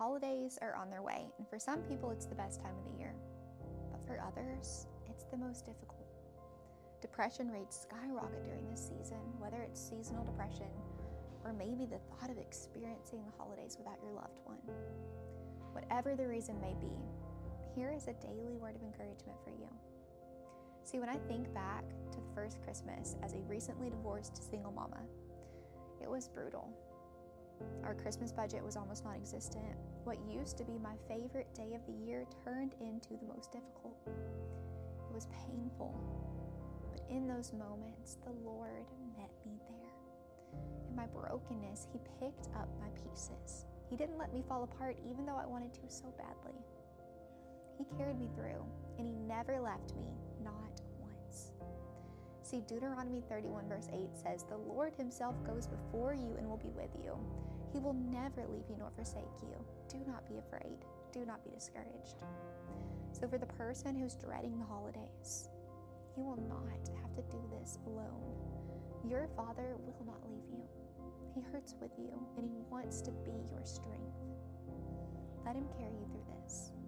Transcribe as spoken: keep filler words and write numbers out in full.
holidays are on their way, and for some people it's the best time of the year, but for others, it's the most difficult. Depression rates skyrocket during this season, whether it's seasonal depression or maybe the thought of experiencing the holidays without your loved one. Whatever the reason may be, here is a daily word of encouragement for you. See, when I think back to the first Christmas as a recently divorced single mama, it was brutal. Our Christmas budget was almost non-existent. What used to be my favorite day of the year turned into the most difficult. It was painful, but in those moments, the Lord met me there. In my brokenness, He picked up my pieces. He didn't let me fall apart, even though I wanted to so badly. He carried me through, and He never left me, not once. See, Deuteronomy thirty-one verse eight says, "The Lord Himself goes before you and will be with you. He will never leave you nor forsake you. Do not be afraid. Do not be discouraged." So for the person who's dreading the holidays, you will not have to do this alone. Your Father will not leave you. He hurts with you, and He wants to be your strength. Let Him carry you through this.